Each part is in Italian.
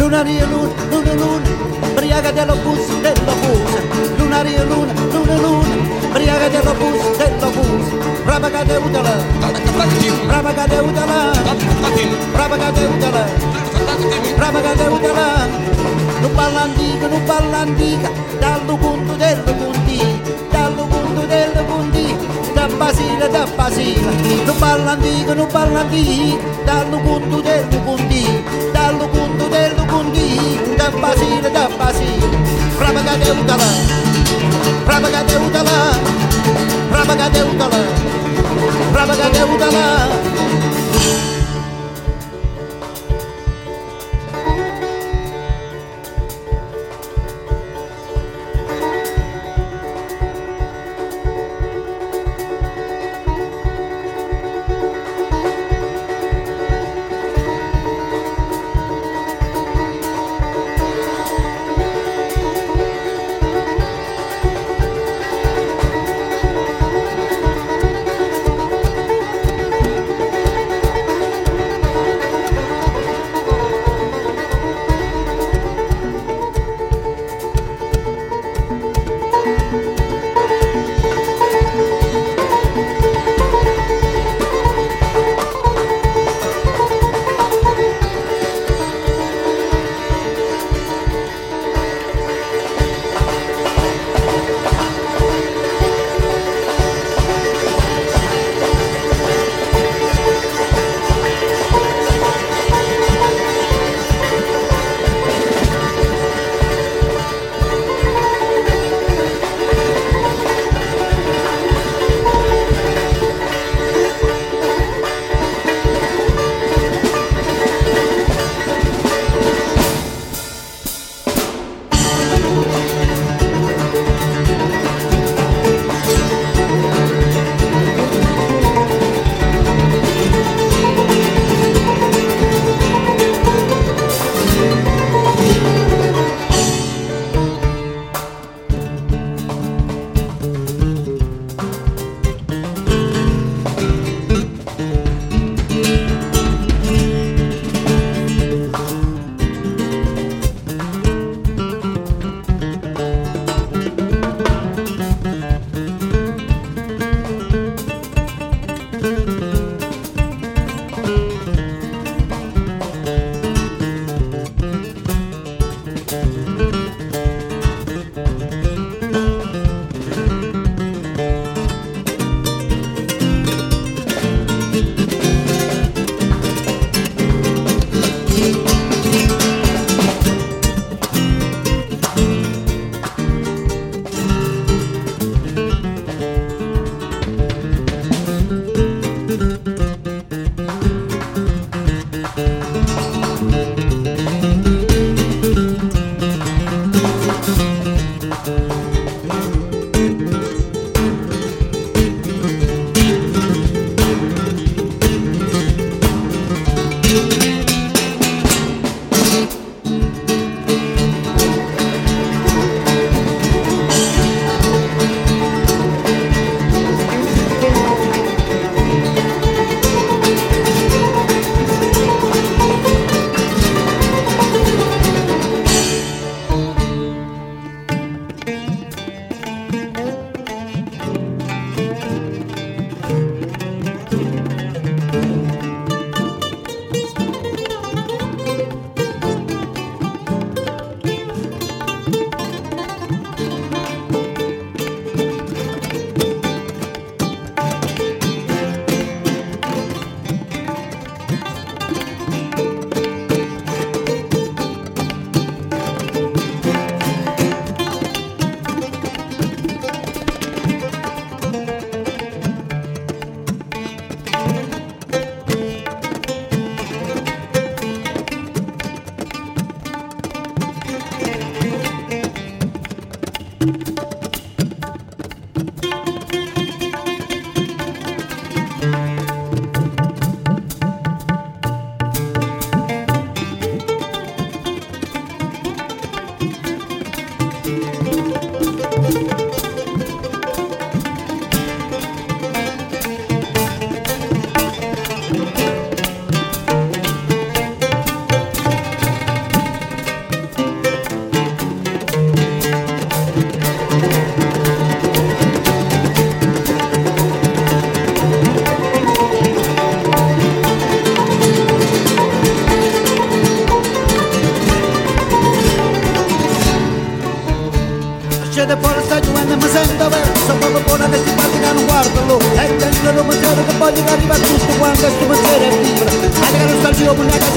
lunaria luna, luna luna, briaga dello bus, lunaria luna, luna luna, briaga dello bus, rabaga de udala, rabaga de udala, rabaga de udala, rabaga de udala, non ballandica, dallo punto del punti, dallo punto del punti, da Basile, non ballandica, dallo punto del punti, dallo punto del punti, da Basile, rabaga de udala, rabaga de udala, rabaga de udala, rabaga de udala.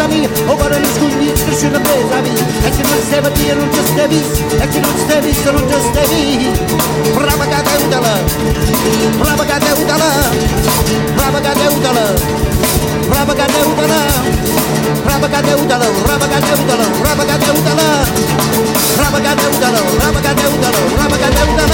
mia, o cuore non scugli, cresce una presa via. E se non stai via non ci stai visto, e se non stai visto non ci stai via. Brava che te udala, brava che te udala, brava che te udala, brava che te udala, brava che te udala, brava che te udala, brava che te udala, brava che te udala, brava che te udala, brava che te udala.